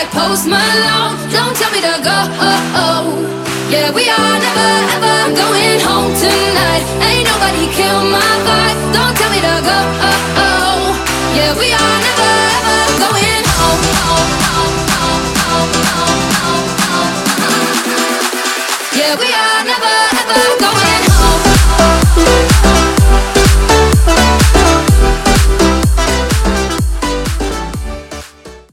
Post Malone, don't tell me to go. Yeah, we are never